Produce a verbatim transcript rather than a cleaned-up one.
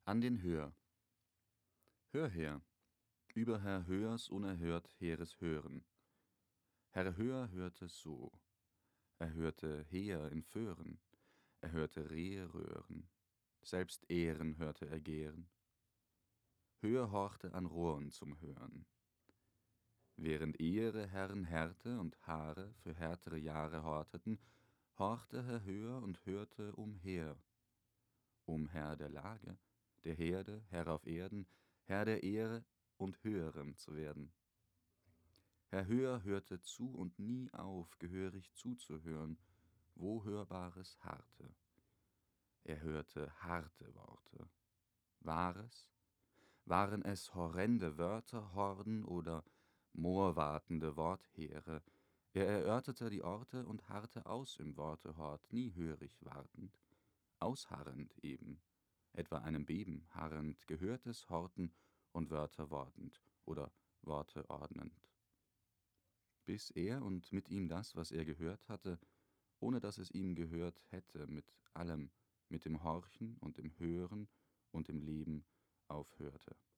An den Hör. Hör her, über Herr Höhers unerhört hehres Hören. Herr Höher hörte so, er hörte Heer in Föhren, er hörte Rehe röhren, selbst Ähren hörte er gären. Höher horchte an Rohren zum Hören. Während ehre Herren Härte und Haare für härtere Jahre horteten, horchte Herr Höher und hörte umher, um Herr der Lage, der Herde, Herr auf Erden, Herr der Ehre und Höherem zu werden. Herr Höher hörte zu und nie auf, gehörig zuzuhören, wo Hörbares harrte. Er hörte harte Worte. War es? Waren es horrende Wörter, Horden oder moorwartende Wortheere? Er erörterte die Orte und harrte aus im Wortehort, nie hörig wartend, ausharrend eben, etwa einem Beben harrend, Gehörtes horten und Wörter wortend oder Worte ordnend. Bis er und mit ihm das, was er gehört hatte, ohne dass es ihm gehört hätte, mit allem, mit dem Horchen und dem Hören und dem Leben aufhörte.